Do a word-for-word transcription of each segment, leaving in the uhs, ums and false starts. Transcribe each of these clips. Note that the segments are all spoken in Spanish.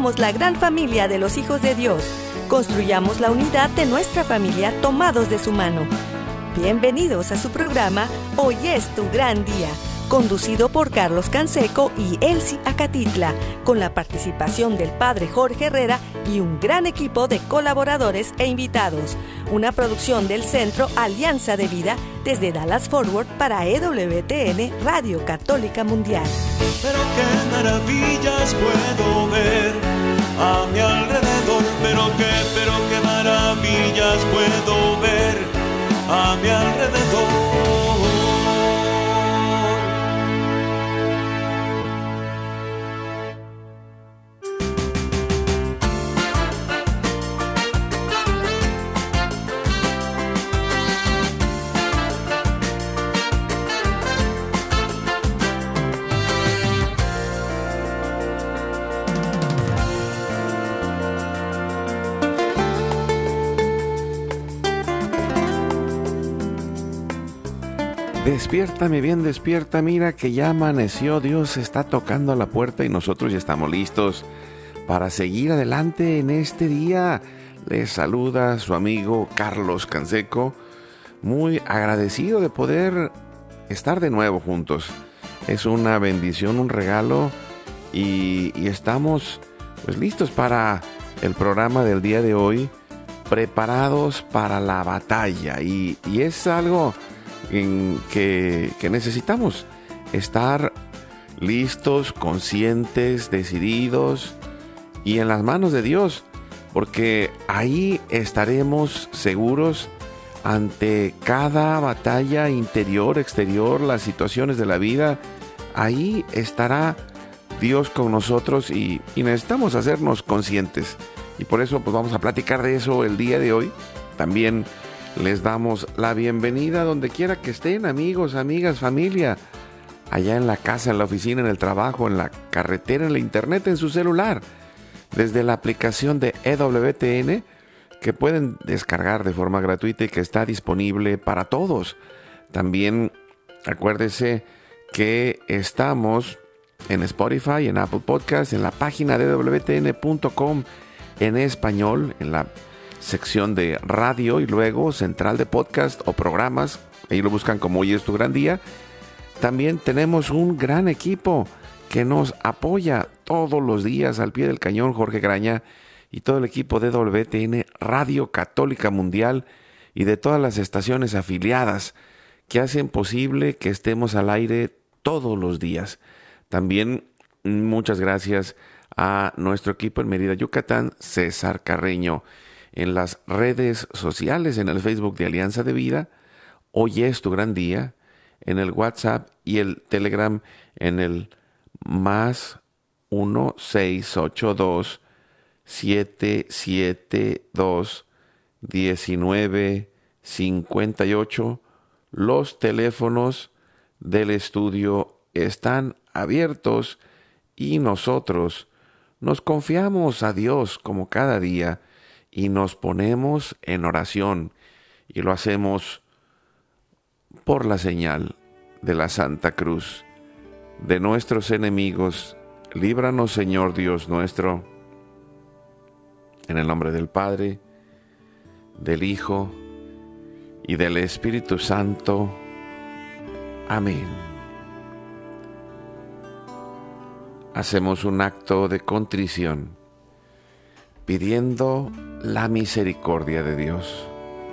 Somos la gran familia de los hijos de Dios. Construyamos la unidad de nuestra familia tomados de su mano. Bienvenidos a su programa Hoy es tu gran día, conducido por Carlos Canseco y Elsie Acatitla, con la participación del Padre Jorge Herrera y un gran equipo de colaboradores e invitados. Una producción del Centro Alianza de Vida desde Dallas Fort Worth para E W T N Radio Católica Mundial. Pero qué maravillas puedo ver a mi alrededor, pero qué, pero qué maravillas puedo ver a mi alrededor. Despierta, mi bien, despierta, mira que ya amaneció, Dios está tocando a la puerta y nosotros ya estamos listos para seguir adelante en este día. Les saluda su amigo Carlos Canseco, muy agradecido de poder estar de nuevo juntos. Es una bendición, un regalo y, y estamos pues listos para el programa del día de hoy, preparados para la batalla y, y es algo en que, que necesitamos estar listos, conscientes, decididos y en las manos de Dios, porque ahí estaremos seguros ante cada batalla interior, exterior, las situaciones de la vida. Ahí estará Dios con nosotros y, y necesitamos hacernos conscientes y por eso pues vamos a platicar de eso el día de hoy. También les damos la bienvenida donde quiera que estén, amigos, amigas, familia, allá en la casa, en la oficina, en el trabajo, en la carretera, en la internet, en su celular, desde la aplicación de E W T N que pueden descargar de forma gratuita y que está disponible para todos. También acuérdese que estamos en Spotify, en Apple Podcasts, en la página de E W T N punto com en español, en la sección de radio y luego central de podcast o programas, ahí lo buscan como Hoy es tu gran día. También tenemos un gran equipo que nos apoya todos los días al pie del cañón, Jorge Graña y todo el equipo de E W T N Radio Católica Mundial y de todas las estaciones afiliadas que hacen posible que estemos al aire todos los días. También muchas gracias a nuestro equipo en Mérida, Yucatán, César Carreño, en las redes sociales, en el Facebook de Alianza de Vida, Hoy es tu gran día, en el WhatsApp y el Telegram en el más uno seis ocho dos siete siete dos uno nueve cinco ocho. Los teléfonos del estudio están abiertos y nosotros nos confiamos a Dios como cada día y nos ponemos en oración y lo hacemos por la señal de la Santa Cruz de nuestros enemigos. Líbranos, Señor Dios nuestro, en el nombre del Padre, del Hijo y del Espíritu Santo. Amén. Hacemos un acto de contrición, pidiendo la misericordia de Dios.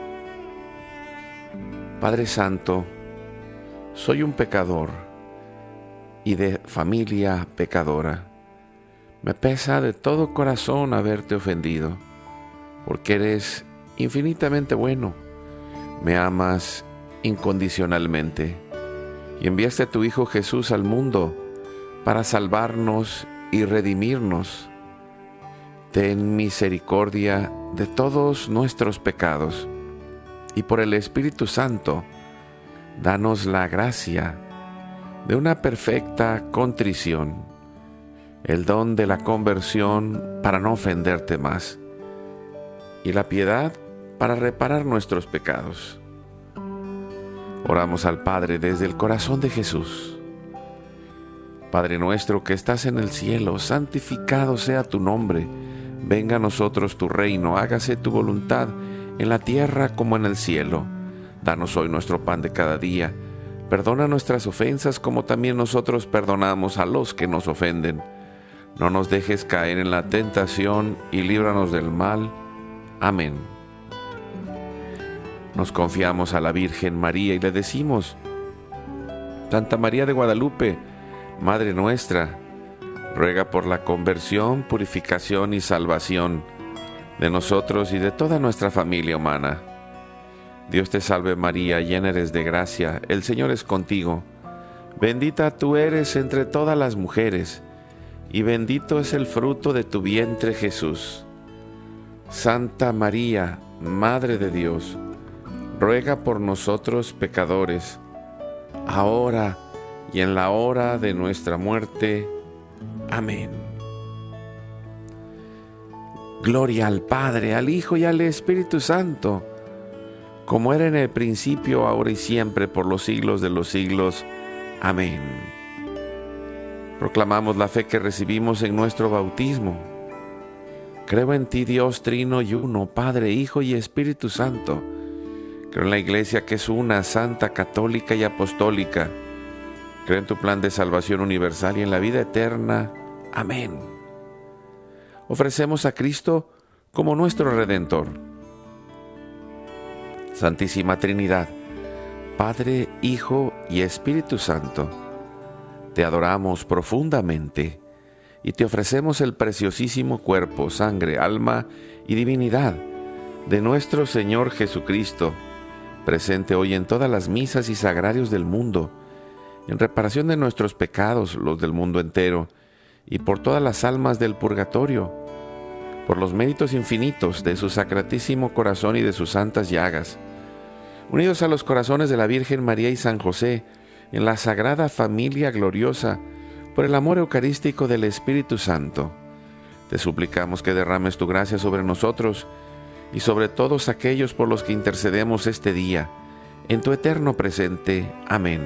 Padre Santo, soy un pecador y de familia pecadora. Me pesa de todo corazón haberte ofendido, porque eres infinitamente bueno. Me amas incondicionalmente y enviaste a tu Hijo Jesús al mundo para salvarnos y redimirnos. Ten misericordia de todos nuestros pecados y por el Espíritu Santo, danos la gracia de una perfecta contrición, el don de la conversión para no ofenderte más y la piedad para reparar nuestros pecados. Oramos al Padre desde el corazón de Jesús. Padre nuestro que estás en el cielo, santificado sea tu nombre. Venga a nosotros tu reino, hágase tu voluntad en la tierra como en el cielo. Danos hoy nuestro pan de cada día. Perdona nuestras ofensas como también nosotros perdonamos a los que nos ofenden. No nos dejes caer en la tentación y líbranos del mal. Amén. Nos confiamos a la Virgen María y le decimos: Santa María de Guadalupe, Madre nuestra, ruega por la conversión, purificación y salvación de nosotros y de toda nuestra familia humana. Dios te salve María, llena eres de gracia, el Señor es contigo. Bendita tú eres entre todas las mujeres, y bendito es el fruto de tu vientre Jesús. Santa María, Madre de Dios, ruega por nosotros pecadores, ahora y en la hora de nuestra muerte. Amén. Gloria al Padre, al Hijo y al Espíritu Santo, como era en el principio, ahora y siempre, por los siglos de los siglos. Amén. Proclamamos la fe que recibimos en nuestro bautismo. Creo en ti, Dios trino y uno, Padre, Hijo y Espíritu Santo. Creo en la Iglesia que es una, santa, católica y apostólica. Creo en tu plan de salvación universal y en la vida eterna. Amén. Ofrecemos a Cristo como nuestro Redentor. Santísima Trinidad, Padre, Hijo y Espíritu Santo, te adoramos profundamente y te ofrecemos el preciosísimo cuerpo, sangre, alma y divinidad de nuestro Señor Jesucristo, presente hoy en todas las misas y sagrarios del mundo, en reparación de nuestros pecados, los del mundo entero, y por todas las almas del purgatorio, por los méritos infinitos de su sacratísimo corazón y de sus santas llagas, unidos a los corazones de la Virgen María y San José, en la sagrada familia gloriosa, por el amor eucarístico del Espíritu Santo, te suplicamos que derrames tu gracia sobre nosotros y sobre todos aquellos por los que intercedemos este día, en tu eterno presente. Amén.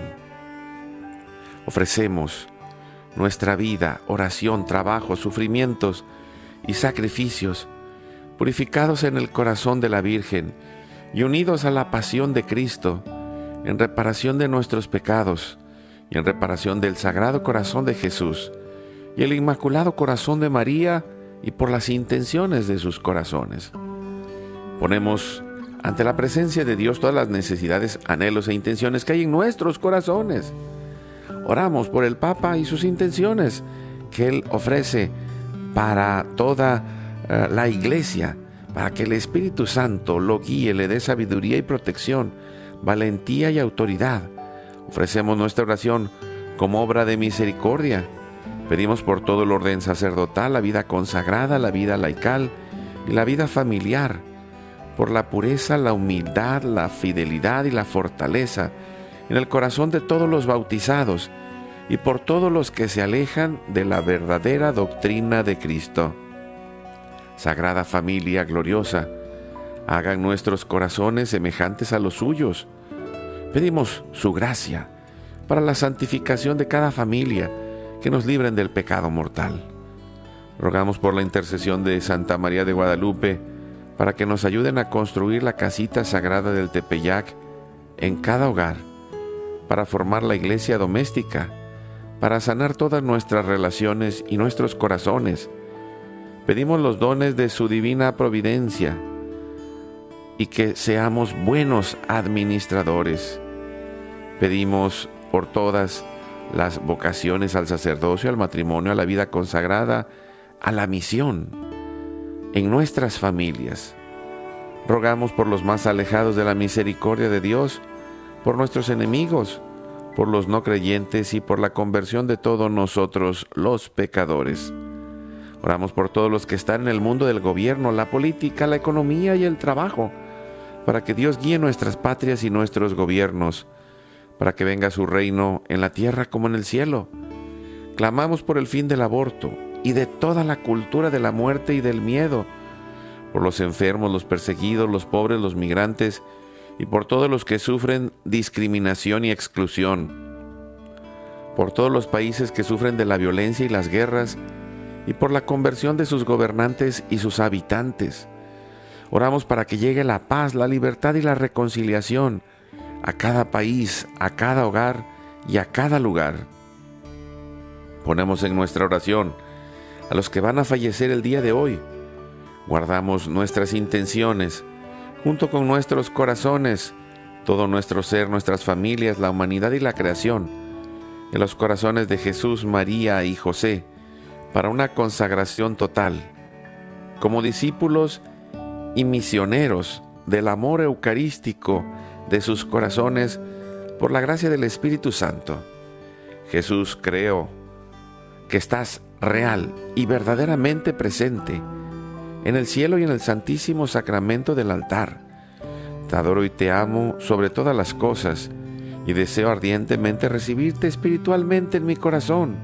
Ofrecemos nuestra vida, oración, trabajo, sufrimientos y sacrificios, purificados en el corazón de la Virgen y unidos a la pasión de Cristo, en reparación de nuestros pecados y en reparación del Sagrado Corazón de Jesús y el Inmaculado Corazón de María, y por las intenciones de sus corazones. Ponemos ante la presencia de Dios todas las necesidades, anhelos e intenciones que hay en nuestros corazones. Oramos por el Papa y sus intenciones que Él ofrece para toda uh, la Iglesia, para que el Espíritu Santo lo guíe, le dé sabiduría y protección, valentía y autoridad. Ofrecemos nuestra oración como obra de misericordia. Pedimos por todo el orden sacerdotal, la vida consagrada, la vida laical y la vida familiar, por la pureza, la humildad, la fidelidad y la fortaleza en el corazón de todos los bautizados y por todos los que se alejan de la verdadera doctrina de Cristo. Sagrada familia gloriosa, hagan nuestros corazones semejantes a los suyos. Pedimos su gracia para la santificación de cada familia, que nos libren del pecado mortal. Rogamos por la intercesión de Santa María de Guadalupe para que nos ayuden a construir la casita sagrada del Tepeyac en cada hogar, para formar la iglesia doméstica, para sanar todas nuestras relaciones y nuestros corazones. Pedimos los dones de su divina providencia y que seamos buenos administradores. Pedimos por todas las vocaciones al sacerdocio, al matrimonio, a la vida consagrada, a la misión en nuestras familias. Rogamos por los más alejados de la misericordia de Dios, por nuestros enemigos, por los no creyentes y por la conversión de todos nosotros los pecadores. Oramos por todos los que están en el mundo del gobierno, la política, la economía y el trabajo, para que Dios guíe nuestras patrias y nuestros gobiernos, para que venga su reino en la tierra como en el cielo. Clamamos por el fin del aborto y de toda la cultura de la muerte y del miedo, por los enfermos, los perseguidos, los pobres, los migrantes y por todos los que sufren discriminación y exclusión, por todos los países que sufren de la violencia y las guerras, y por la conversión de sus gobernantes y sus habitantes. Oramos para que llegue la paz, la libertad y la reconciliación a cada país, a cada hogar y a cada lugar. Ponemos en nuestra oración a los que van a fallecer el día de hoy. Guardamos nuestras intenciones, junto con nuestros corazones, todo nuestro ser, nuestras familias, la humanidad y la creación, en los corazones de Jesús, María y José, para una consagración total, como discípulos y misioneros del amor eucarístico de sus corazones, por la gracia del Espíritu Santo. Jesús, creo que estás real y verdaderamente presente en el cielo y en el santísimo sacramento del altar. Te adoro y te amo sobre todas las cosas, y deseo ardientemente recibirte espiritualmente en mi corazón.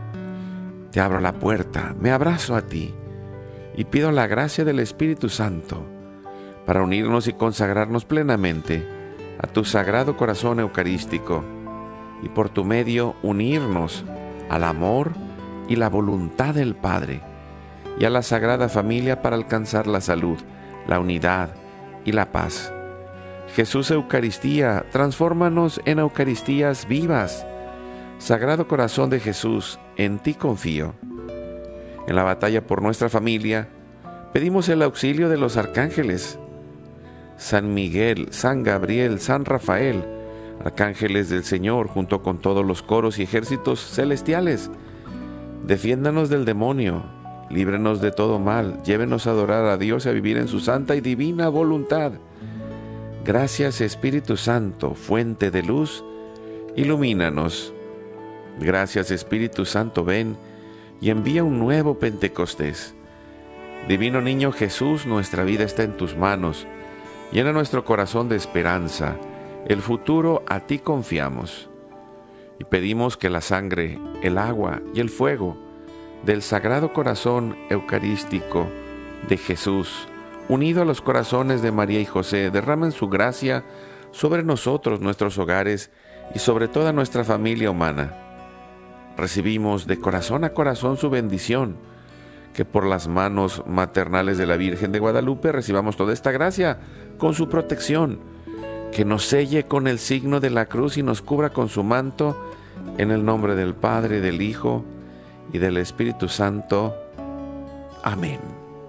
Te abro la puerta, me abrazo a ti, y pido la gracia del Espíritu Santo para unirnos y consagrarnos plenamente a tu sagrado corazón eucarístico, y por tu medio unirnos al amor y la voluntad del Padre, y a la Sagrada Familia para alcanzar la salud, la unidad y la paz. Jesús Eucaristía, transfórmanos en Eucaristías vivas. Sagrado Corazón de Jesús, en ti confío. En la batalla por nuestra familia, pedimos el auxilio de los arcángeles, San Miguel, San Gabriel, San Rafael, arcángeles del Señor, junto con todos los coros y ejércitos celestiales. Defiéndanos del demonio, líbrenos de todo mal, llévenos a adorar a Dios y a vivir en su santa y divina voluntad. Gracias, Espíritu Santo, fuente de luz, ilumínanos. Gracias, Espíritu Santo, ven y envía un nuevo Pentecostés. Divino Niño Jesús, nuestra vida está en tus manos. Llena nuestro corazón de esperanza. El futuro a ti confiamos. Y pedimos que la sangre, el agua y el fuego del Sagrado Corazón Eucarístico de Jesús, unido a los corazones de María y José, derramen su gracia sobre nosotros, nuestros hogares y sobre toda nuestra familia humana. Recibimos de corazón a corazón su bendición, que por las manos maternales de la Virgen de Guadalupe recibamos toda esta gracia con su protección, que nos selle con el signo de la cruz y nos cubra con su manto, en el nombre del Padre, del Hijo y del Espíritu Santo. Amén.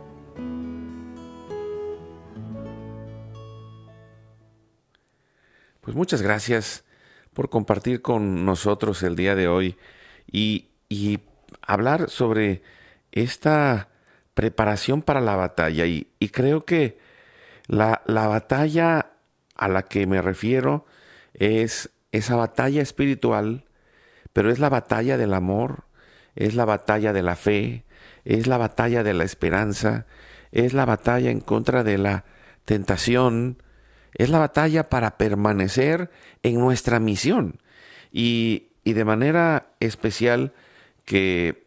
Pues muchas gracias por compartir con nosotros el día de hoy y, y hablar sobre esta preparación para la batalla. Y, y creo que la, la batalla a la que me refiero es esa batalla espiritual, pero es la batalla del amor, es la batalla de la fe, es la batalla de la esperanza, es la batalla en contra de la tentación, es la batalla para permanecer en nuestra misión. Y, y de manera especial que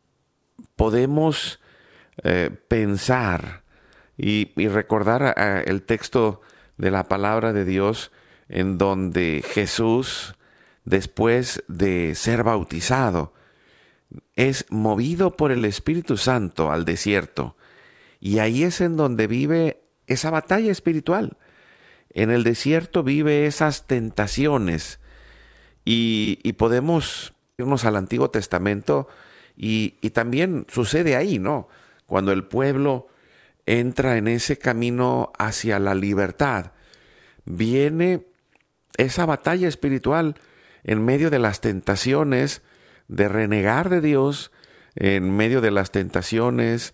podemos eh, pensar y, y recordar eh, el texto de la palabra de Dios, en donde Jesús, después de ser bautizado, es movido por el Espíritu Santo al desierto. Y ahí es en donde vive esa batalla espiritual. En el desierto vive esas tentaciones. Y, y podemos irnos al Antiguo Testamento y, y también sucede ahí, ¿no? Cuando el pueblo entra en ese camino hacia la libertad, viene esa batalla espiritual en medio de las tentaciones de renegar de Dios, en medio de las tentaciones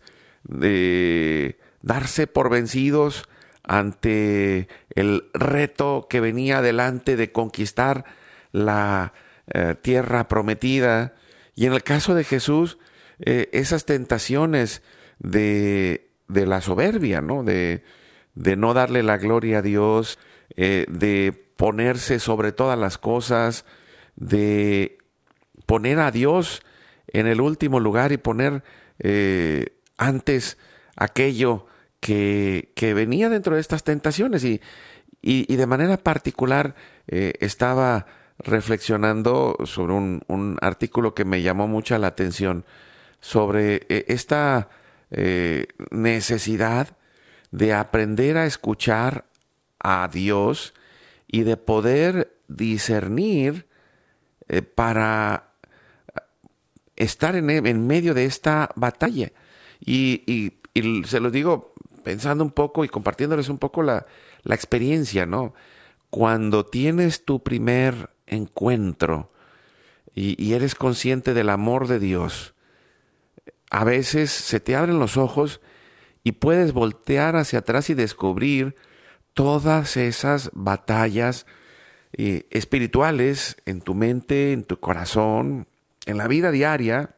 de darse por vencidos ante el reto que venía delante de conquistar la eh, tierra prometida. Y en el caso de Jesús, eh, esas tentaciones de, de la soberbia, ¿no? De, de no darle la gloria a Dios, eh, de ponerse sobre todas las cosas, de poner a Dios en el último lugar y poner eh, antes aquello que, que venía dentro de estas tentaciones. Y, y, y de manera particular eh, estaba reflexionando sobre un, un artículo que me llamó mucho la atención sobre eh, esta eh, necesidad de aprender a escuchar a Dios y de poder discernir eh, para estar en, en medio de esta batalla. Y, y, y se los digo pensando un poco y compartiéndoles un poco la, la experiencia, ¿no? Cuando tienes tu primer encuentro y, y eres consciente del amor de Dios, a veces se te abren los ojos y puedes voltear hacia atrás y descubrir todas esas batallas eh, espirituales en tu mente, en tu corazón, en la vida diaria,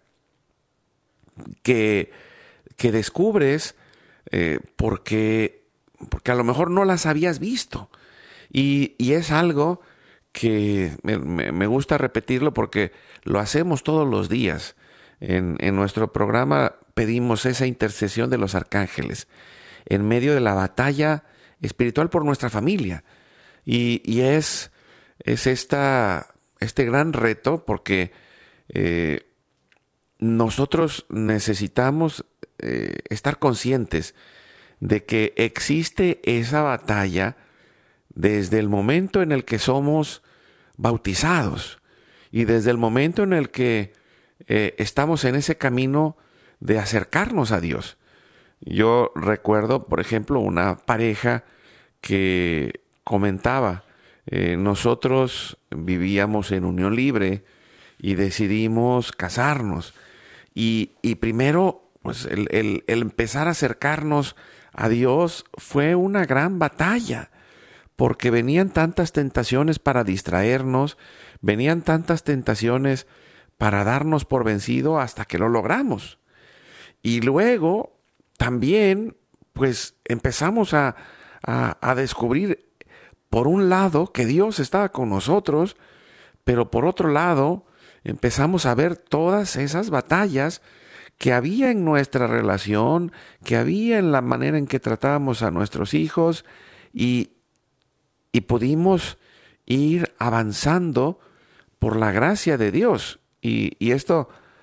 que, que descubres eh, porque, porque a lo mejor no las habías visto. Y, y es algo que me, me, me gusta repetirlo porque lo hacemos todos los días. En, en nuestro programa pedimos esa intercesión de los arcángeles en medio de la batalla espiritual por nuestra familia. Y, y es, es esta, este gran reto porque eh, nosotros necesitamos eh, estar conscientes de que existe esa batalla desde el momento en el que somos bautizados y desde el momento en el que eh, estamos en ese camino de acercarnos a Dios. Yo recuerdo, por ejemplo, una pareja que comentaba, eh, nosotros vivíamos en unión libre y decidimos casarnos. Y, y primero, pues el, el, el empezar a acercarnos a Dios fue una gran batalla, porque venían tantas tentaciones para distraernos, venían tantas tentaciones para darnos por vencido hasta que lo logramos. Y luego también, pues empezamos a, a, a descubrir, por un lado, que Dios estaba con nosotros, pero por otro lado, empezamos a ver todas esas batallas que había en nuestra relación, que había en la manera en que tratábamos a nuestros hijos, y, y pudimos ir avanzando por la gracia de Dios. Y, y esto,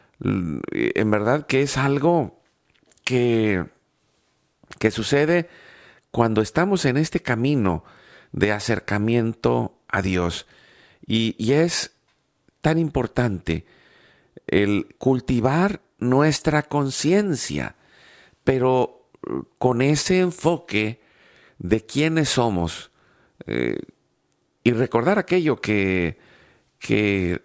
en verdad, que es algo que, que sucede cuando estamos en este camino de acercamiento a Dios. Y, y es tan importante el cultivar nuestra conciencia, pero con ese enfoque de quiénes somos, eh, y recordar aquello que, que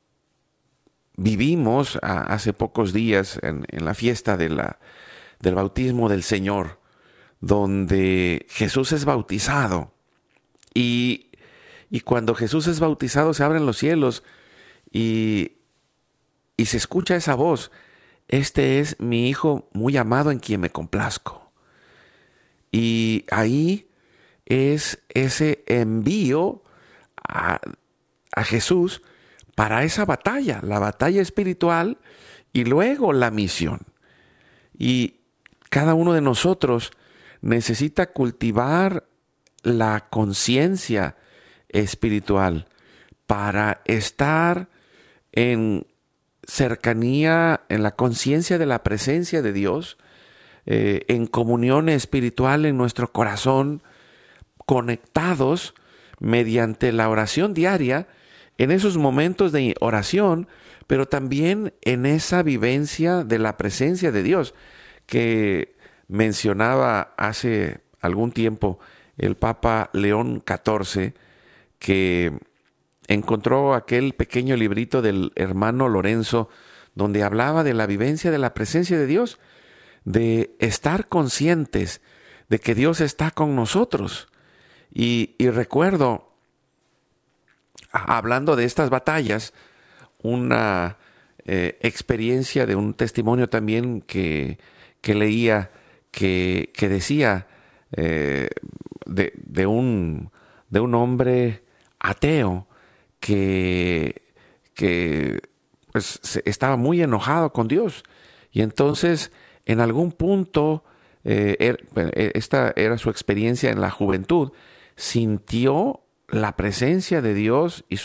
vivimos a, hace pocos días en, en la fiesta de la, del bautismo del Señor, donde Jesús es bautizado. Y, y cuando Jesús es bautizado se abren los cielos y, y se escucha esa voz: este es mi Hijo muy amado en quien me complazco. Y ahí es ese envío a, a Jesús para esa batalla, la batalla espiritual y luego la misión. Y cada uno de nosotros necesita cultivar la conciencia espiritual para estar en cercanía, en la conciencia de la presencia de Dios, eh, en comunión espiritual en nuestro corazón, conectados mediante la oración diaria, en esos momentos de oración, pero también en esa vivencia de la presencia de Dios que mencionaba hace algún tiempo el Papa León catorce, que encontró aquel pequeño librito del hermano Lorenzo, donde hablaba de la vivencia de la presencia de Dios, de estar conscientes de que Dios está con nosotros. Y, y recuerdo, hablando de estas batallas, una eh, experiencia de un testimonio también que, que leía, que, que decía eh, de, de, un, de un hombre ateo que, que pues, estaba muy enojado con Dios. Y entonces, en algún punto, eh, er, esta era su experiencia en la juventud, sintió la presencia de Dios y su,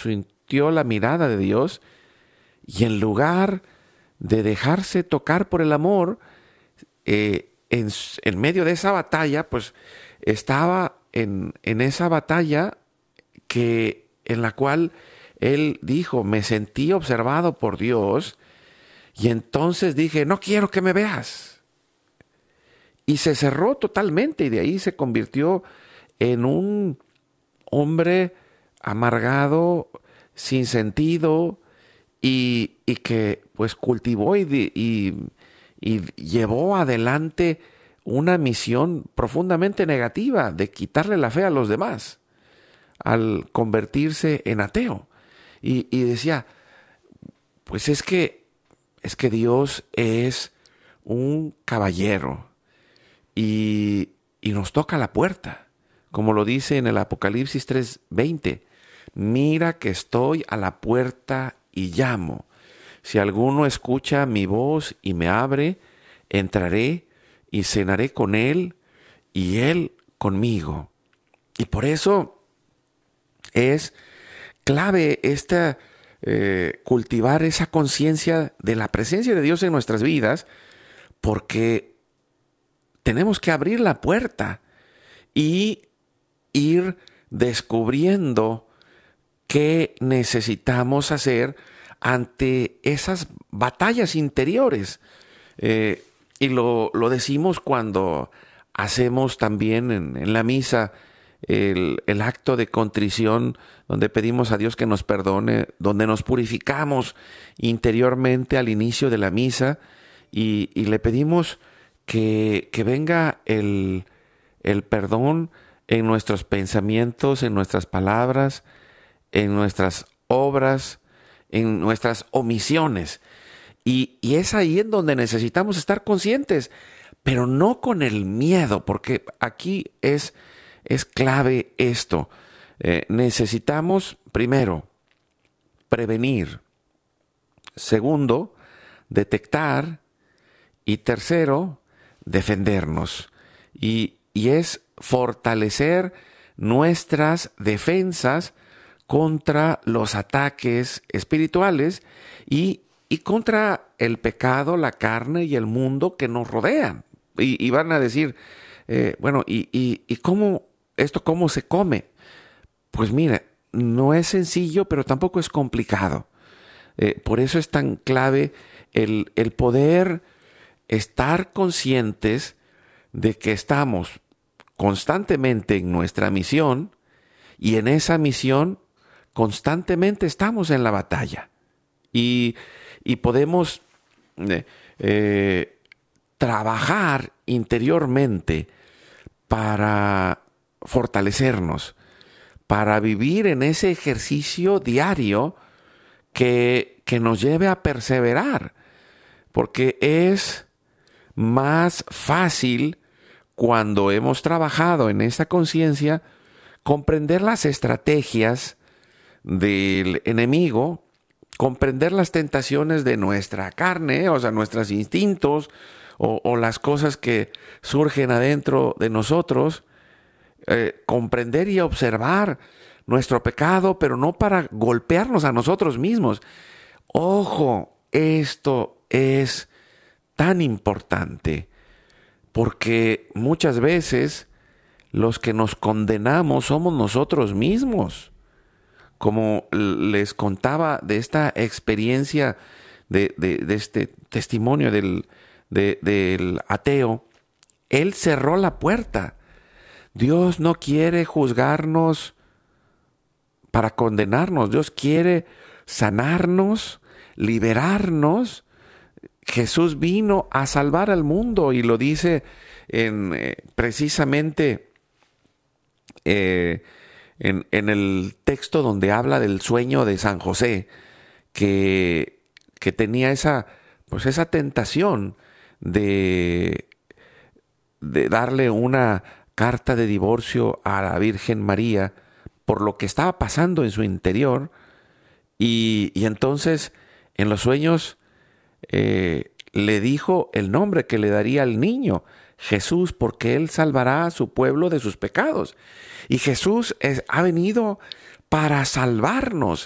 volteó la mirada de Dios y en lugar de dejarse tocar por el amor, eh, en, en medio de esa batalla, pues estaba en, en esa batalla que, en la cual él dijo, me sentí observado por Dios y entonces dije, no quiero que me veas. Y se cerró totalmente y de ahí se convirtió en un hombre amargado, sin sentido y, y que pues cultivó y, y, y llevó adelante una misión profundamente negativa de quitarle la fe a los demás al convertirse en ateo. Y, y decía, pues es que, es que Dios es un caballero y, y nos toca la puerta, como lo dice en el Apocalipsis tres veinte. Mira que estoy a la puerta y llamo. Si alguno escucha mi voz y me abre, entraré y cenaré con él y él conmigo. Y por eso es clave esta, eh, cultivar esa conciencia de la presencia de Dios en nuestras vidas, porque tenemos que abrir la puerta y ir descubriendo qué necesitamos hacer ante esas batallas interiores. Eh, y lo, lo decimos cuando hacemos también en, en la misa el, el acto de contrición, donde pedimos a Dios que nos perdone, donde nos purificamos interiormente al inicio de la misa y, y le pedimos que, que venga el, el perdón en nuestros pensamientos, en nuestras palabras, en nuestras obras, en nuestras omisiones. Y, y es ahí en donde necesitamos estar conscientes, pero no con el miedo, porque aquí es, es clave esto. Eh, necesitamos, primero, prevenir. Segundo, detectar. Y tercero, defendernos. Y, y es fortalecer nuestras defensas contra los ataques espirituales y, y contra el pecado, la carne y el mundo que nos rodean. Y, y van a decir, eh, bueno, ¿y, y, y cómo esto cómo se come? Pues mira, no es sencillo, pero tampoco es complicado. Eh, por eso es tan clave el, el poder estar conscientes de que estamos constantemente en nuestra misión y en esa misión constantemente estamos en la batalla y, y podemos eh, eh, trabajar interiormente para fortalecernos, para vivir en ese ejercicio diario que, que nos lleve a perseverar, porque es más fácil cuando hemos trabajado en esta conciencia comprender las estrategias del enemigo, comprender las tentaciones de nuestra carne, o sea, nuestros instintos o, o las cosas que surgen adentro de nosotros, eh, comprender y observar nuestro pecado, pero no para golpearnos a nosotros mismos. Ojo, esto es tan importante, porque muchas veces los que nos condenamos somos nosotros mismos. Como les contaba de esta experiencia, de, de, de este testimonio del, de, del ateo, él cerró la puerta. Dios no quiere juzgarnos para condenarnos. Dios quiere sanarnos, liberarnos. Jesús vino a salvar al mundo y lo dice en, eh, precisamente eh, en, en el texto donde habla del sueño de San José, que, que tenía esa, pues esa tentación de, de darle una carta de divorcio a la Virgen María por lo que estaba pasando en su interior, y, y entonces en los sueños Eh, le dijo el nombre que le daría al niño, Jesús, porque él salvará a su pueblo de sus pecados. Y Jesús es, ha venido para salvarnos.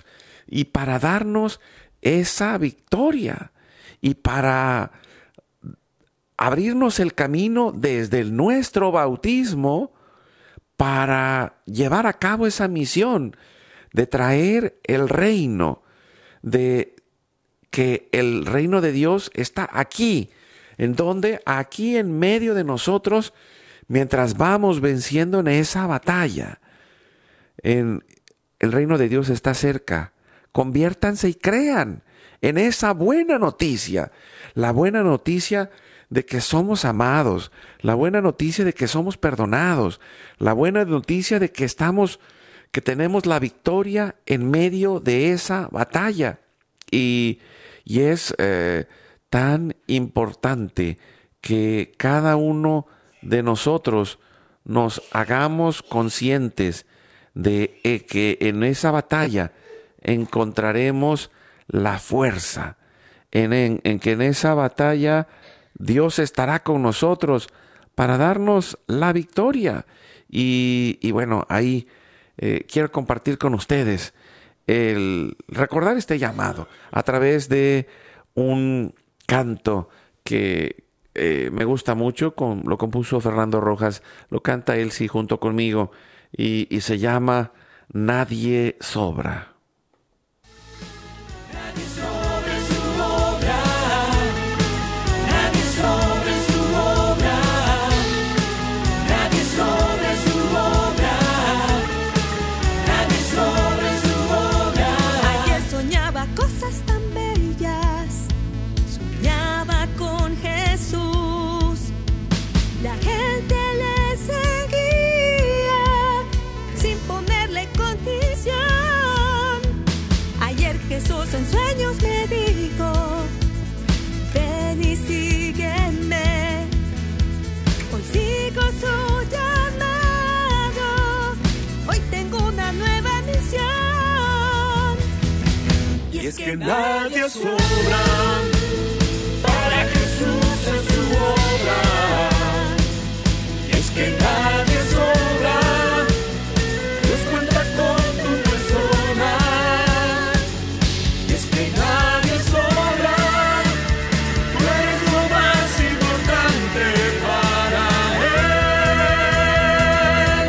y para darnos esa victoria y para abrirnos el camino desde el nuestro bautismo para llevar a cabo esa misión de traer el reino, de que el reino de Dios está aquí, en donde aquí en medio de nosotros, mientras vamos venciendo en esa batalla. En, el reino de Dios está cerca. Conviértanse y crean en esa buena noticia, la buena noticia de que somos amados, la buena noticia de que somos perdonados, la buena noticia de que estamos, que tenemos la victoria en medio de esa batalla. Y, y es eh, tan importante que cada uno de nosotros nos hagamos conscientes de eh, que en esa batalla encontraremos la fuerza, en, en, en que en esa batalla Dios estará con nosotros para darnos la victoria. Y, y bueno, ahí eh, quiero compartir con ustedes el recordar este llamado a través de un canto que eh, me gusta mucho, con, lo compuso Fernando Rojas, lo canta él sí junto conmigo, y, y se llama Nadie Sobra. En sueños me dijo, ven y sígueme. Hoy sigo su llamado, hoy tengo una nueva misión. Y es que nadie sobra para Jesús en su obra. Y es que nadie sobra, Dios cuenta con tu persona. Nadie sobra, tú eres lo más importante para Él.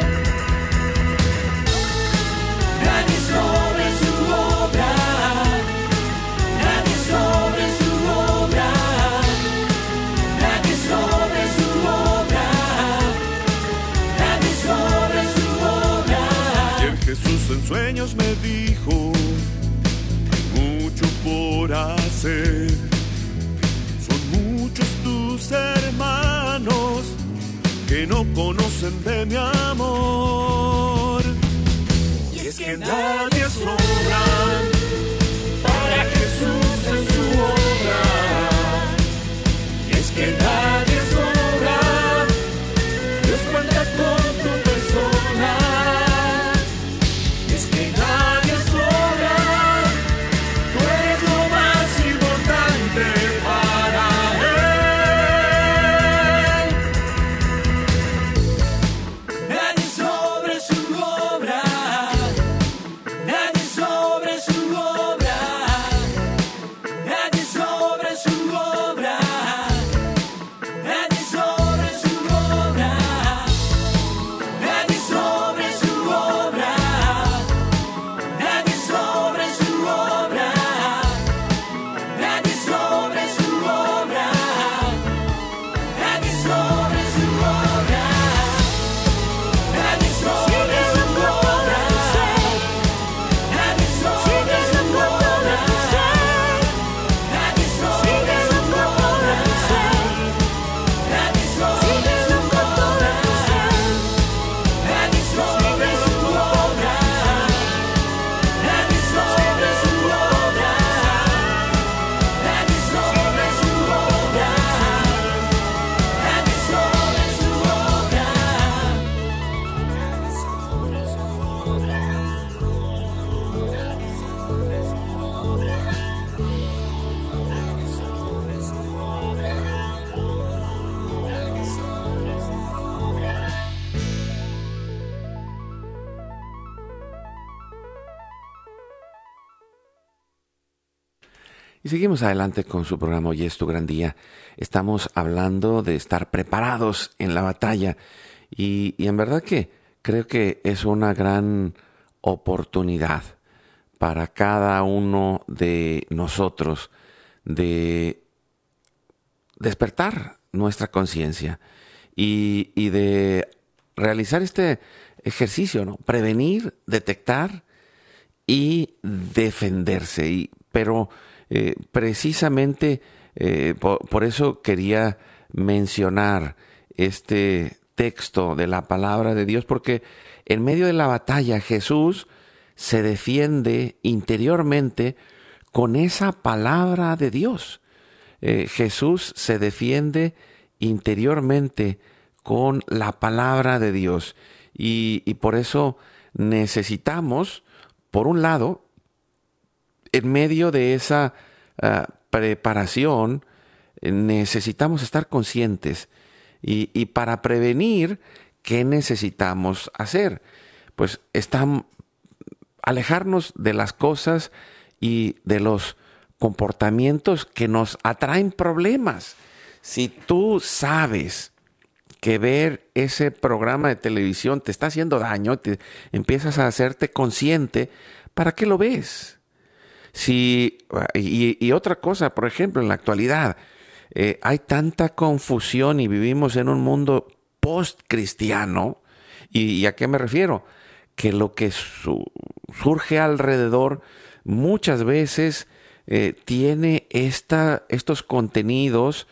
Nadie sobre su obra, nadie sobre su obra, nadie sobre su obra, nadie sobre su obra. Ayer Jesús en sueños me dijo, por hacer, son muchos tus hermanos que no conocen de mi amor. Y es que nadie sobra para Jesús en su obra. Y es que nadie sobra, Dios cuenta con tu persona. Y es que nadie sobra, nadie sobre su obra, nadie sobre Y seguimos adelante con su programa Hoy es tu gran día. Estamos hablando de estar preparados en la batalla y, y en verdad que creo que es una gran oportunidad para cada uno de nosotros de despertar nuestra conciencia y, y de realizar este ejercicio, ¿no? Prevenir, detectar y defenderse. Y, pero eh, precisamente eh, por, por eso quería mencionar este texto de la palabra de Dios, porque en medio de la batalla Jesús se defiende interiormente con esa palabra de Dios. Eh, Jesús se defiende interiormente con la palabra de Dios. Y, y por eso necesitamos, por un lado, en medio de esa uh, preparación, necesitamos estar conscientes. Y, y para prevenir, ¿qué necesitamos hacer? Pues están, alejarnos de las cosas y de los comportamientos que nos atraen problemas. Si tú sabes que ver ese programa de televisión te está haciendo daño, te empiezas a hacerte consciente, ¿para qué lo ves? Si, y, y otra cosa, por ejemplo, en la actualidad, eh, hay tanta confusión y vivimos en un mundo post-cristiano. ¿Y, y a qué me refiero? Que lo que su, surge alrededor muchas veces eh, tiene esta, estos contenidos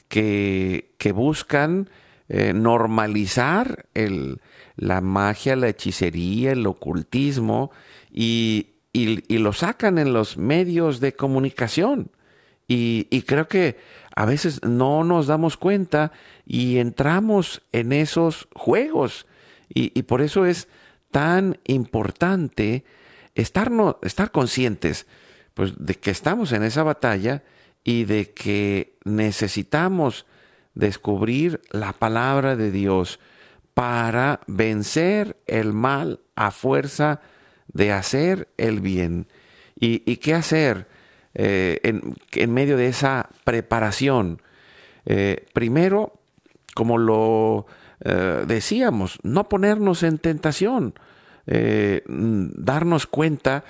que, que buscan eh, normalizar el, la magia, la hechicería, el ocultismo y, y, y lo sacan en los medios de comunicación. Y, y creo que a veces no nos damos cuenta y entramos en esos juegos. Y, y por eso es tan importante estar, no, estar conscientes pues, de que estamos en esa batalla y de que necesitamos descubrir la palabra de Dios para vencer el mal a fuerza de hacer el bien. ¿Y, y qué hacer eh, en, en medio de esa preparación? Eh, primero, como lo eh, decíamos, no ponernos en tentación, eh, darnos cuenta,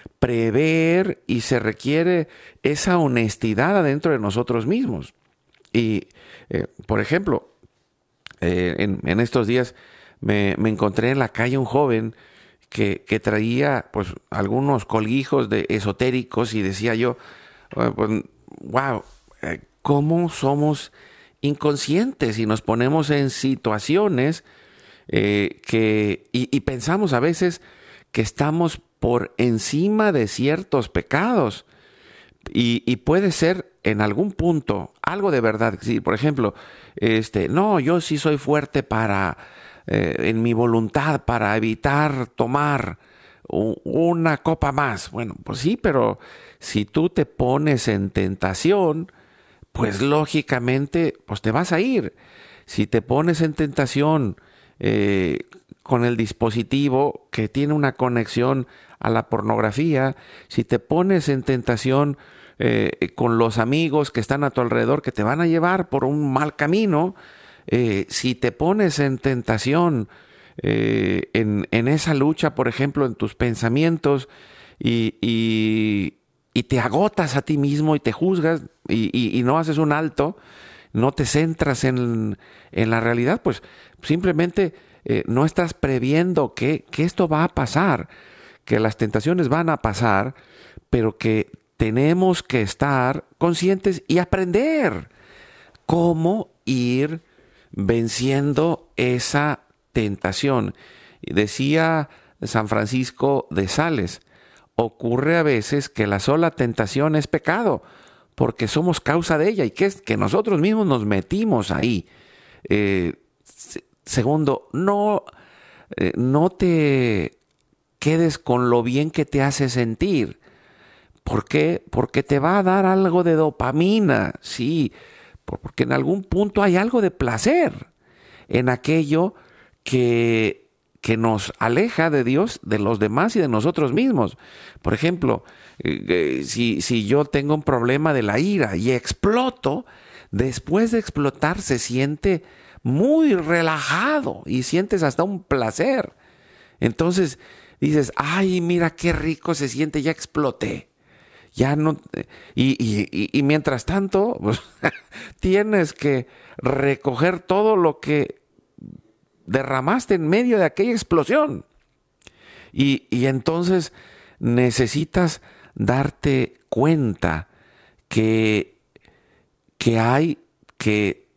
prever, y se requiere esa honestidad adentro de nosotros mismos. Y, eh, por ejemplo, eh, en, en estos días me, me encontré en la calle un joven que, que traía pues algunos colguijos de esotéricos y decía yo, pues, wow, ¿cómo somos inconscientes y nos ponemos en situaciones eh, que y, y pensamos a veces que estamos por encima de ciertos pecados y, y puede ser en algún punto algo de verdad. Sí, por ejemplo, este, no, yo sí soy fuerte para eh, en mi voluntad para evitar tomar u, una copa más. Bueno, pues sí, pero si tú te pones en tentación, pues lógicamente pues te vas a ir. Si te pones en tentación eh, con el dispositivo que tiene una conexión a la pornografía, si te pones en tentación eh, con los amigos que están a tu alrededor que te van a llevar por un mal camino, eh, si te pones en tentación eh, en, en esa lucha, por ejemplo, en tus pensamientos y, y, y te agotas a ti mismo y te juzgas y, y, y no haces un alto, no te centras en, en la realidad, pues simplemente eh, no estás previendo que, que esto va a pasar, que las tentaciones van a pasar, pero que tenemos que estar conscientes y aprender cómo ir venciendo esa tentación. Decía San Francisco de Sales, ocurre a veces que la sola tentación es pecado, porque somos causa de ella y que es que nosotros mismos nos metimos ahí. Eh, segundo, no, eh, no te quedes con lo bien que te hace sentir. ¿Por qué? Porque te va a dar algo de dopamina, sí, porque en algún punto hay algo de placer en aquello que, que nos aleja de Dios, de los demás y de nosotros mismos. Por ejemplo, eh, eh, si, si yo tengo un problema de la ira y exploto, después de explotar se siente muy relajado y sientes hasta un placer. Entonces dices, ay, mira qué rico se siente, ya exploté. Ya no, y, y, y, y mientras tanto, pues, tienes que recoger todo lo que derramaste en medio de aquella explosión. Y, y entonces necesitas darte cuenta que, que hay que,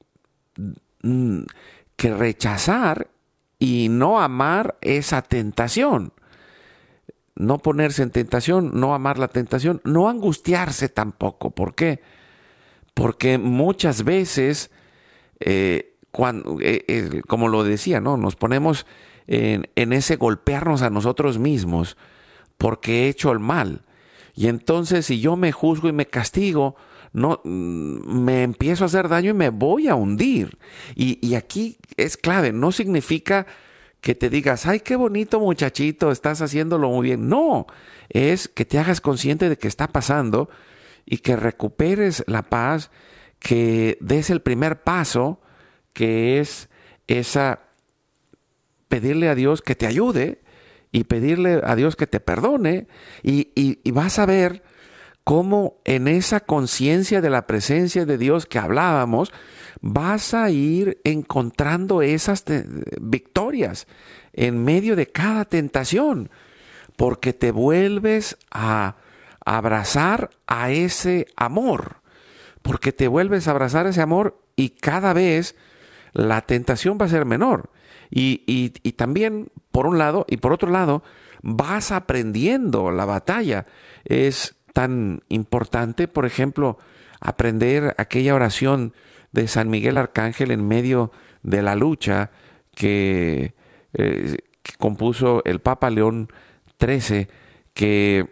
que rechazar y no amar esa tentación. No ponerse en tentación, no amar la tentación, no angustiarse tampoco. ¿Por qué? Porque muchas veces, eh, cuando, eh, eh, como lo decía, ¿no? Nos ponemos en, en ese golpearnos a nosotros mismos porque he hecho el mal. Y entonces si yo me juzgo y me castigo, no, me empiezo a hacer daño y me voy a hundir. Y, y aquí es clave, no significa que te digas, ay, qué bonito muchachito, estás haciéndolo muy bien. No, es que te hagas consciente de que está pasando y que recuperes la paz, que des el primer paso, que es esa, pedirle a Dios que te ayude y pedirle a Dios que te perdone, y, y, y vas a ver cómo en esa conciencia de la presencia de Dios que hablábamos, vas a ir encontrando esas te- victorias en medio de cada tentación, porque te vuelves a abrazar a ese amor, porque te vuelves a abrazar a ese amor y cada vez la tentación va a ser menor. Y, y, y también, por un lado, y por otro lado, vas aprendiendo la batalla. Es tan importante, por ejemplo, aprender aquella oración de San Miguel Arcángel en medio de la lucha que, eh, que compuso el Papa León trece, que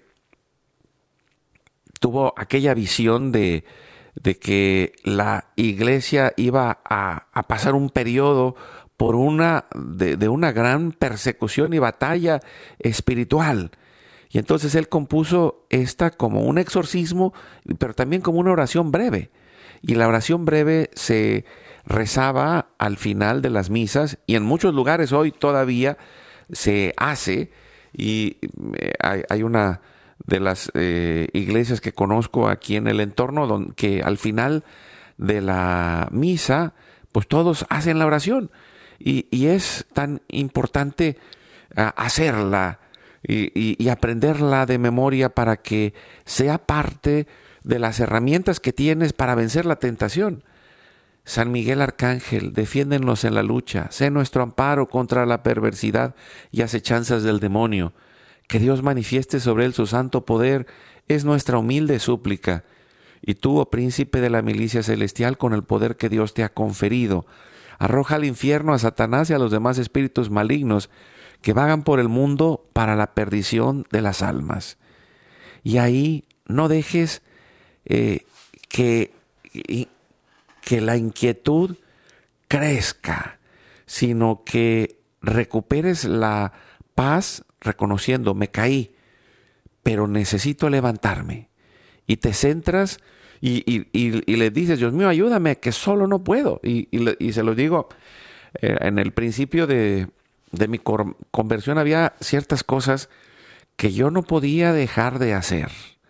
tuvo aquella visión de, de que la iglesia iba a, a pasar un periodo por una, de, de una gran persecución y batalla espiritual. Y entonces él compuso esta como un exorcismo, pero también como una oración breve. Y la oración breve se rezaba al final de las misas, y en muchos lugares hoy todavía se hace. Y hay, hay una de las eh, iglesias que conozco aquí en el entorno donde, que al final de la misa, pues todos hacen la oración. Y, y es tan importante uh, hacerla y, y, y aprenderla de memoria para que sea parte de las herramientas que tienes para vencer la tentación. San Miguel Arcángel, defiéndenos en la lucha, sé nuestro amparo contra la perversidad y acechanzas del demonio. Que Dios manifieste sobre él su santo poder es nuestra humilde súplica. Y tú, oh príncipe de la milicia celestial, con el poder que Dios te ha conferido, arroja al infierno a Satanás y a los demás espíritus malignos que vagan por el mundo para la perdición de las almas. Y ahí no dejes eh, que, que la inquietud crezca, sino que recuperes la paz reconociendo, me caí, pero necesito levantarme. Y te centras y, y, y, y le dices, Dios mío, ayúdame, que solo no puedo. Y, y, y se lo digo, eh, en el principio de, de mi conversión había ciertas cosas que yo no podía dejar de hacer.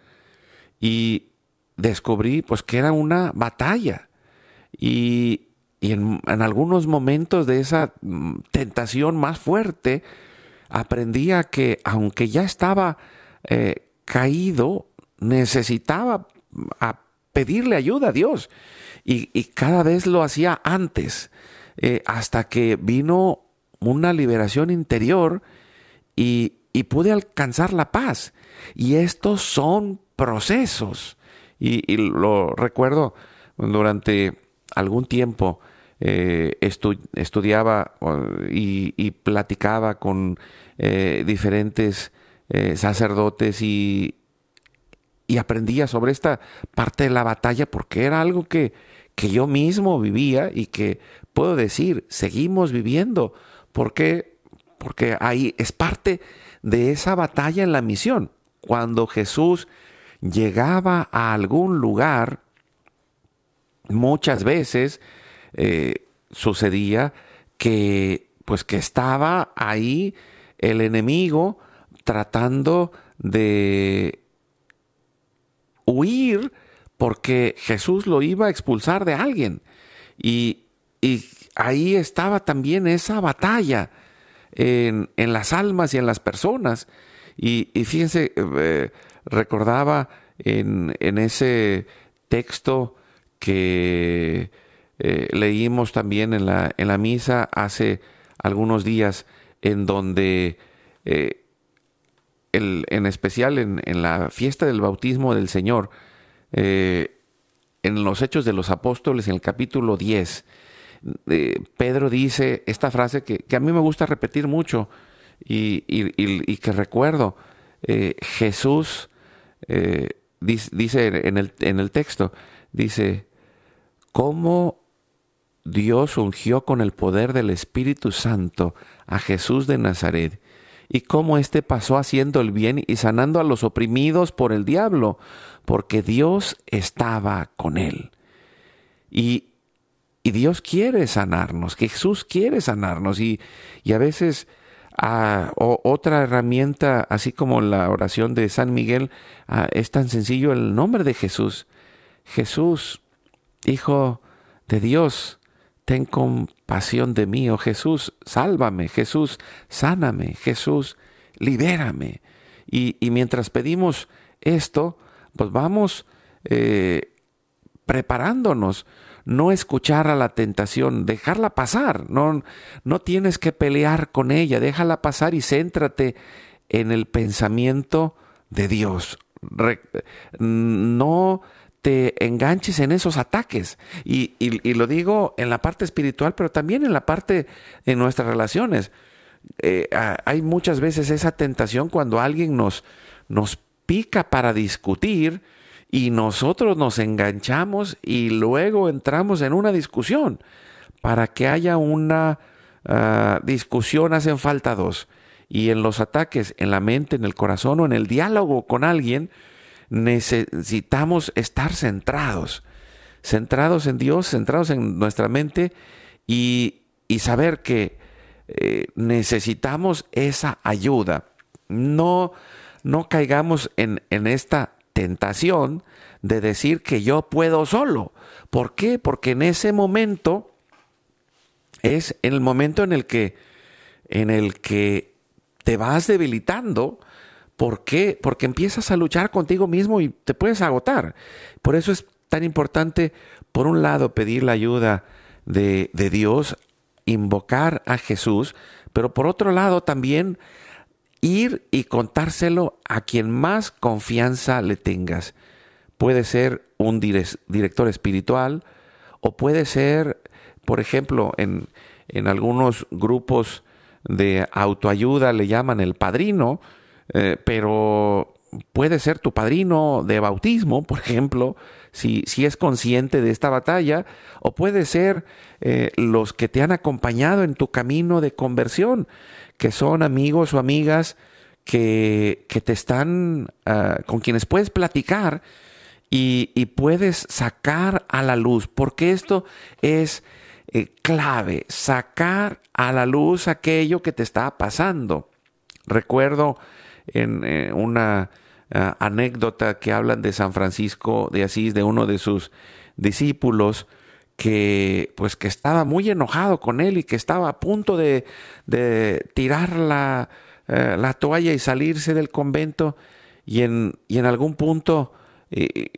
Y descubrí pues que era una batalla. Y, y en, en algunos momentos de esa tentación más fuerte, aprendí a que aunque ya estaba eh, caído, necesitaba a pedirle ayuda a Dios. Y, y cada vez lo hacía antes, eh, hasta que vino una liberación interior y, y pude alcanzar la paz. Y estos son procesos. Y, y lo recuerdo durante algún tiempo. Eh, estu- estudiaba y, y platicaba con eh, diferentes eh, sacerdotes y, y aprendía sobre esta parte de la batalla, porque era algo que, que yo mismo vivía y que puedo decir, seguimos viviendo. ¿Por qué? porque ahí es parte de esa batalla en la misión. Cuando Jesús llegaba a algún lugar, muchas veces eh, sucedía que, pues, que estaba ahí el enemigo tratando de huir porque Jesús lo iba a expulsar de alguien. Y, y ahí estaba también esa batalla en, en las almas y en las personas. Y, y fíjense, eh, recordaba en, en ese texto que eh, leímos también en la, en la misa hace algunos días, en donde, eh, el, en especial en, en la fiesta del bautismo del Señor, eh, en los Hechos de los Apóstoles, en el capítulo diez, eh, Pedro dice esta frase que, que a mí me gusta repetir mucho y, y, y, y que recuerdo. Eh, Jesús eh, dice, dice en el, en el texto, dice, ¿cómo Dios ungió con el poder del Espíritu Santo a Jesús de Nazaret? Y cómo éste pasó haciendo el bien y sanando a los oprimidos por el diablo, porque Dios estaba con él. Y, y Dios quiere sanarnos, Jesús quiere sanarnos. Y, y a veces ah, o, otra herramienta, así como la oración de San Miguel, ah, es tan sencillo el nombre de Jesús. Jesús, Hijo de Dios, ten compasión de mí, oh Jesús, sálvame, Jesús, sáname, Jesús, libérame. Y, y mientras pedimos esto, pues vamos eh, preparándonos, no escuchar a la tentación, dejarla pasar, no, no tienes que pelear con ella, déjala pasar y céntrate en el pensamiento de Dios. Re, no te enganches en esos ataques. Y, y, y lo digo en la parte espiritual, pero también en la parte de nuestras relaciones. Eh, hay muchas veces esa tentación cuando alguien nos, nos pica para discutir y nosotros nos enganchamos y luego entramos en una discusión. Para que haya una uh, discusión hacen falta dos. Y en los ataques, en la mente, en el corazón o en el diálogo con alguien, necesitamos estar centrados, centrados en Dios, centrados en nuestra mente y, y saber que eh, necesitamos esa ayuda. No, no caigamos en, en esta tentación de decir que yo puedo solo. ¿Por qué? Porque en ese momento es el momento en el que, en el que te vas debilitando. ¿Por qué? Porque empiezas a luchar contigo mismo y te puedes agotar. Por eso es tan importante, por un lado, pedir la ayuda de, de Dios, invocar a Jesús, pero por otro lado también ir y contárselo a quien más confianza le tengas. Puede ser un dire- director espiritual o puede ser, por ejemplo, en, en algunos grupos de autoayuda le llaman el padrino, Eh, pero puede ser tu padrino de bautismo, por ejemplo, si, si es consciente de esta batalla, o puede ser eh, los que te han acompañado en tu camino de conversión, que son amigos o amigas que, que te están, uh, con quienes puedes platicar y, y puedes sacar a la luz, porque esto es eh, clave, sacar a la luz aquello que te está pasando. Recuerdo en eh, una uh, anécdota que hablan de San Francisco de Asís, de uno de sus discípulos, que pues que estaba muy enojado con él y que estaba a punto de, de tirar la, uh, la toalla y salirse del convento, y en, y en algún punto eh,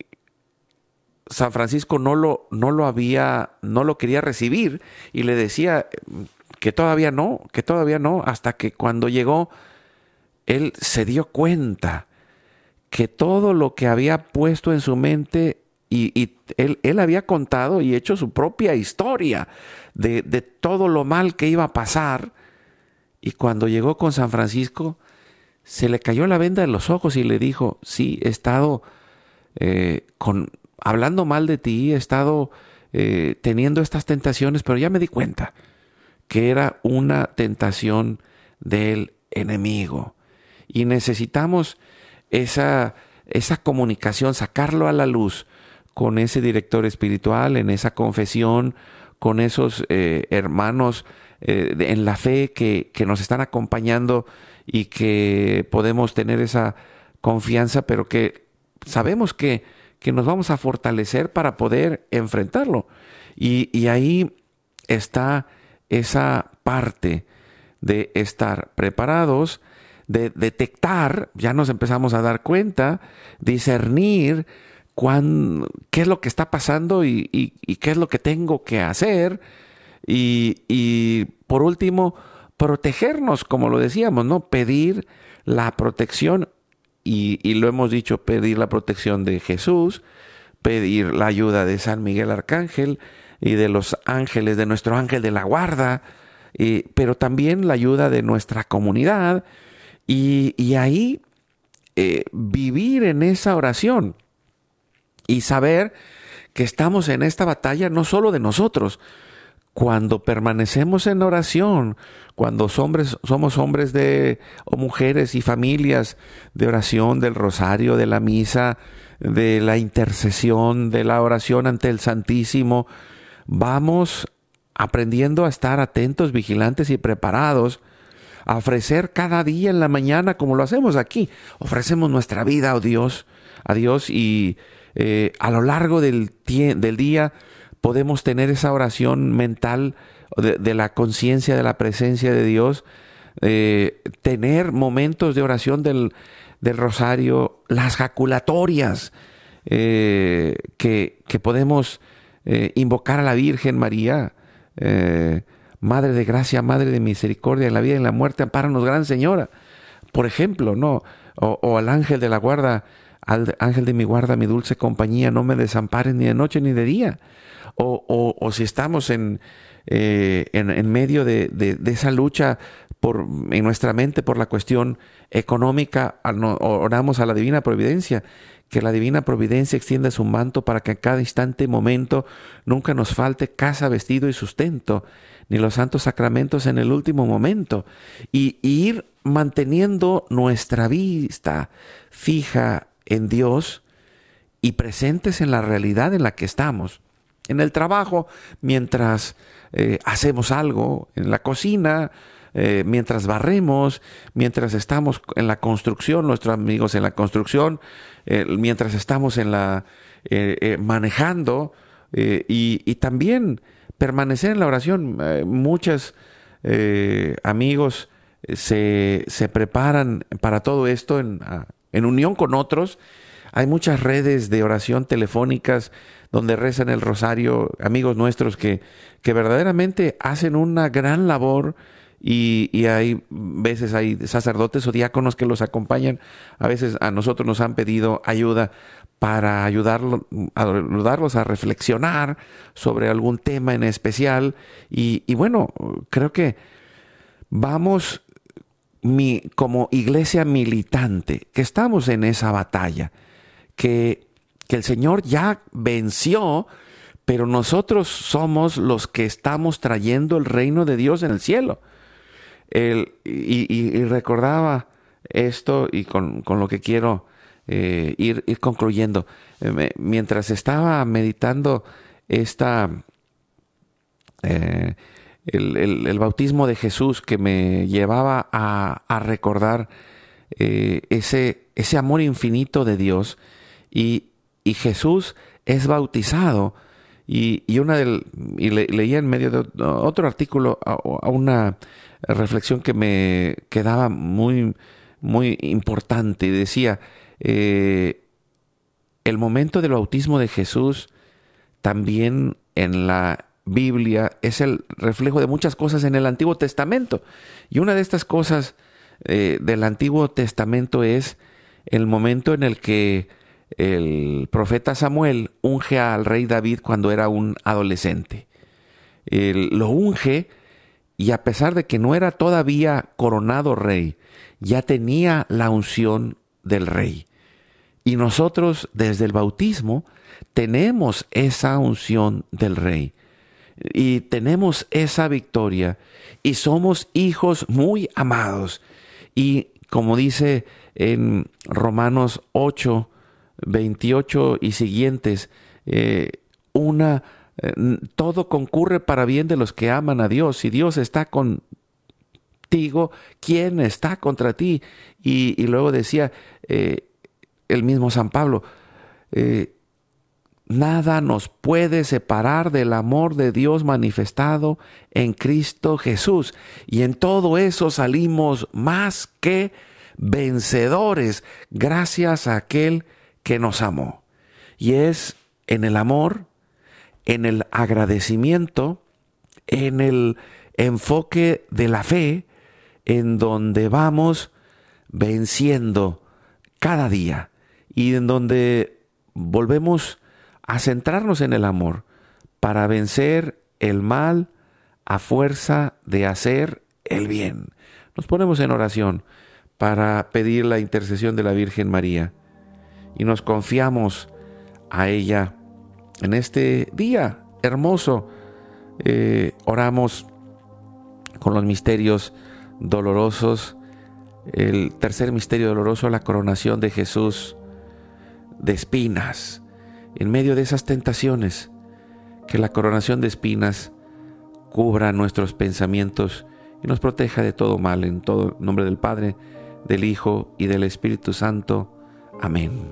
San Francisco no lo, no lo había, no lo quería recibir y le decía que todavía no, que todavía no, hasta que cuando llegó él se dio cuenta que todo lo que había puesto en su mente y, y él, él había contado y hecho su propia historia de, de todo lo mal que iba a pasar. Y cuando llegó con San Francisco, se le cayó la venda de los ojos y le dijo, sí, he estado eh, con, hablando mal de ti, he estado eh, teniendo estas tentaciones, pero ya me di cuenta que era una tentación del enemigo. Y necesitamos esa, esa comunicación, sacarlo a la luz con ese director espiritual, en esa confesión, con esos eh, hermanos eh, en la fe que, que nos están acompañando y que podemos tener esa confianza, pero que sabemos que, que nos vamos a fortalecer para poder enfrentarlo. Y, y ahí está esa parte de estar preparados, de detectar, ya nos empezamos a dar cuenta, discernir cuán, qué es lo que está pasando y, y, y qué es lo que tengo que hacer. Y, y por último, protegernos, como lo decíamos, ¿no? Pedir la protección, y, y lo hemos dicho, pedir la protección de Jesús, pedir la ayuda de San Miguel Arcángel y de los ángeles, de nuestro ángel de la guarda, y, pero también la ayuda de nuestra comunidad, y, y ahí eh, vivir en esa oración y saber que estamos en esta batalla no solo de nosotros. Cuando permanecemos en oración, cuando hombres, somos hombres de, o mujeres y familias de oración, del rosario, de la misa, de la intercesión, de la oración ante el Santísimo, vamos aprendiendo a estar atentos, vigilantes y preparados, a ofrecer cada día en la mañana, como lo hacemos aquí. Ofrecemos nuestra vida a Dios, a Dios y eh, a lo largo del, tie- del día podemos tener esa oración mental de, de la conciencia de la presencia de Dios, eh, tener momentos de oración del, del rosario, las jaculatorias eh, que, que podemos eh, invocar a la Virgen María, eh, Madre de gracia, Madre de misericordia, en la vida y en la muerte, ampáranos, Gran Señora, por ejemplo, ¿no? O, o al ángel de la guarda, al ángel de mi guarda, mi dulce compañía, no me desampares ni de noche ni de día. O, o, o si estamos en, eh, en, en medio de, de, de esa lucha por, en nuestra mente por la cuestión económica, oramos a la Divina Providencia, que la Divina Providencia extienda su manto para que en cada instante, momento, nunca nos falte casa, vestido y sustento, ni los santos sacramentos en el último momento, y, y ir manteniendo nuestra vista fija en Dios y presentes en la realidad en la que estamos. En el trabajo, mientras eh, hacemos algo, en la cocina, eh, mientras barremos, mientras estamos en la construcción, nuestros amigos en la construcción, eh, mientras estamos en la eh, eh, manejando eh, y, y también permanecer en la oración. Eh, muchos eh, amigos se, se preparan para todo esto en, en unión con otros. Hay muchas redes de oración telefónicas donde rezan el rosario, amigos nuestros que, que verdaderamente hacen una gran labor, y, y hay veces hay sacerdotes o diáconos que los acompañan. A veces a nosotros nos han pedido ayuda para ayudarlo, ayudarlos a reflexionar sobre algún tema en especial. Y, y bueno, creo que vamos mi, como iglesia militante, que estamos en esa batalla, que que el Señor ya venció, pero nosotros somos los que estamos trayendo el reino de Dios en el cielo. El, y, y, y recordaba esto, y con, con lo que quiero eh, ir, ir concluyendo. Eh, me, mientras estaba meditando esta, eh, el, el, el bautismo de Jesús, que me llevaba a, a recordar eh, ese, ese amor infinito de Dios, y Y Jesús es bautizado, y, y una del, y le, leía en medio de otro artículo a, a una reflexión que me quedaba muy, muy importante, y decía, eh, el momento del bautismo de Jesús también en la Biblia es el reflejo de muchas cosas en el Antiguo Testamento, y una de estas cosas eh, del Antiguo Testamento es el momento en el que el profeta Samuel unge al rey David cuando era un adolescente. Él lo unge, y a pesar de que no era todavía coronado rey, ya tenía la unción del rey. Y nosotros desde el bautismo tenemos esa unción del rey. y tenemos esa victoria y somos hijos muy amados. Y como dice en Romanos ocho, veintiocho y siguientes, eh, una, eh, todo concurre para bien de los que aman a Dios. Si Dios está contigo, ¿quién está contra ti? Y, y luego decía eh, el mismo San Pablo, eh, nada nos puede separar del amor de Dios manifestado en Cristo Jesús. Y en todo eso salimos más que vencedores, gracias a aquel que nos amó. Y es en el amor, en el agradecimiento, en el enfoque de la fe, en donde vamos venciendo cada día y en donde volvemos a centrarnos en el amor para vencer el mal a fuerza de hacer el bien. Nos ponemos en oración para pedir la intercesión de la Virgen María y nos confiamos a ella en este día hermoso. Eh, oramos con los misterios dolorosos. El tercer misterio doloroso, la coronación de Jesús de espinas. En medio de esas tentaciones, que la coronación de espinas cubra nuestros pensamientos y nos proteja de todo mal, en todo nombre del Padre, del Hijo y del Espíritu Santo. Amén.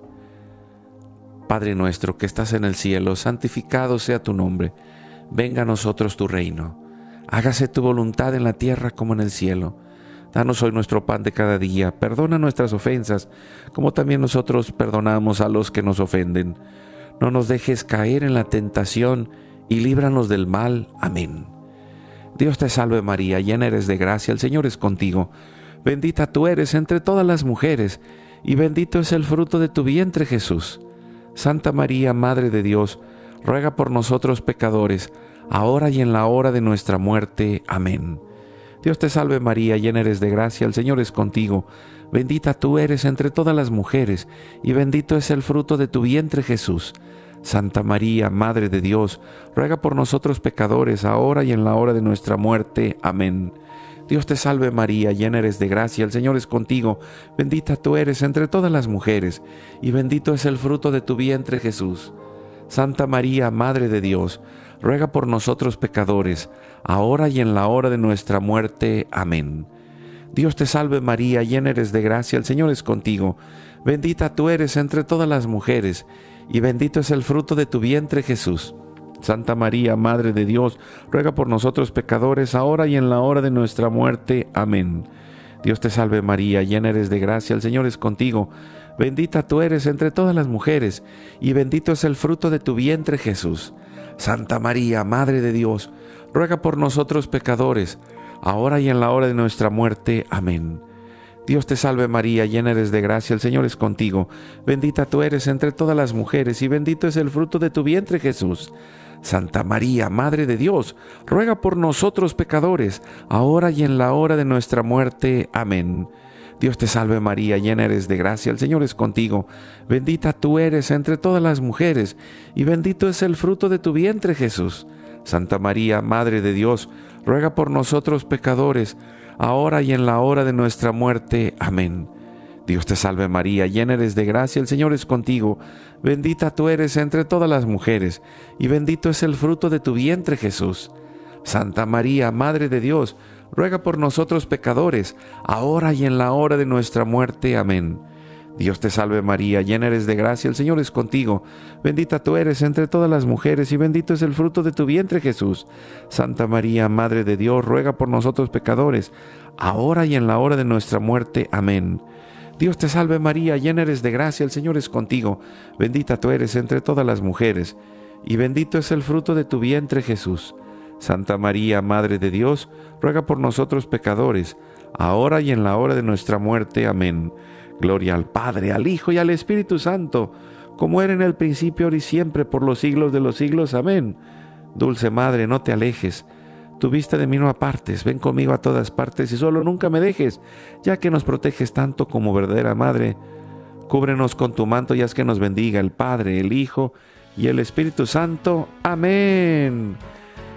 Padre nuestro que estás en el cielo, santificado sea tu nombre. Venga a nosotros tu reino. Hágase tu voluntad en la tierra como en el cielo. Danos hoy nuestro pan de cada día. Perdona nuestras ofensas, como también nosotros perdonamos a los que nos ofenden. No nos dejes caer en la tentación y líbranos del mal. Amén. Dios te salve María, llena eres de gracia, el Señor es contigo. Bendita tú eres entre todas las mujeres, y bendito es el fruto de tu vientre Jesús. Santa María, Madre de Dios, ruega por nosotros pecadores, ahora y en la hora de nuestra muerte. Amén. Dios te salve María, llena eres de gracia, el Señor es contigo. Bendita tú eres entre todas las mujeres, y bendito es el fruto de tu vientre Jesús. Santa María, Madre de Dios, ruega por nosotros pecadores, ahora y en la hora de nuestra muerte. Amén. Dios te salve María, llena eres de gracia, el Señor es contigo. Bendita tú eres entre todas las mujeres, y bendito es el fruto de tu vientre Jesús. Santa María, Madre de Dios, ruega por nosotros pecadores, ahora y en la hora de nuestra muerte. Amén. Dios te salve María, llena eres de gracia, el Señor es contigo. Bendita tú eres entre todas las mujeres, y bendito es el fruto de tu vientre Jesús. Santa María, Madre de Dios, ruega por nosotros pecadores, ahora y en la hora de nuestra muerte. Amén. Dios te salve María, llena eres de gracia, el Señor es contigo. Bendita tú eres entre todas las mujeres, y bendito es el fruto de tu vientre Jesús. Santa María, Madre de Dios, ruega por nosotros pecadores, ahora y en la hora de nuestra muerte. Amén. Dios te salve María, llena eres de gracia, el Señor es contigo. Bendita tú eres entre todas las mujeres, y bendito es el fruto de tu vientre Jesús. Santa María, Madre de Dios, ruega por nosotros pecadores, ahora y en la hora de nuestra muerte. Amén. Dios te salve María, llena eres de gracia, el Señor es contigo. Bendita tú eres entre todas las mujeres, y bendito es el fruto de tu vientre Jesús. Santa María, Madre de Dios, ruega por nosotros pecadores, ahora y en la hora de nuestra muerte. Amén. Dios te salve María, llena eres de gracia, el Señor es contigo. Bendita tú eres entre todas las mujeres, y bendito es el fruto de tu vientre Jesús. Santa María, Madre de Dios, ruega por nosotros pecadores, ahora y en la hora de nuestra muerte. Amén. Dios te salve María, llena eres de gracia, el Señor es contigo. Bendita tú eres entre todas las mujeres, y bendito es el fruto de tu vientre Jesús. Santa María, Madre de Dios, ruega por nosotros pecadores, ahora y en la hora de nuestra muerte. Amén. Dios te salve María, llena eres de gracia, el Señor es contigo. Bendita tú eres entre todas las mujeres, y bendito es el fruto de tu vientre Jesús. Santa María, Madre de Dios, ruega por nosotros pecadores, ahora y en la hora de nuestra muerte. Amén. Gloria al Padre, al Hijo y al Espíritu Santo, como era en el principio, ahora y siempre, por los siglos de los siglos. Amén. Dulce Madre, no te alejes, tu vista de mí no apartes, ven conmigo a todas partes y solo nunca me dejes, ya que nos proteges tanto como verdadera Madre. Cúbrenos con tu manto y haz que nos bendiga el Padre, el Hijo y el Espíritu Santo. Amén.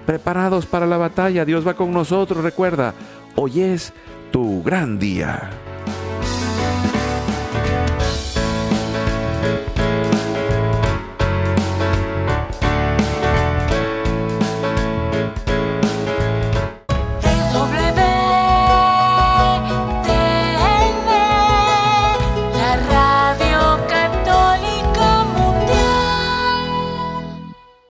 preparados para la batalla. Dios va con nosotros. Recuerda, hoy es tu gran día.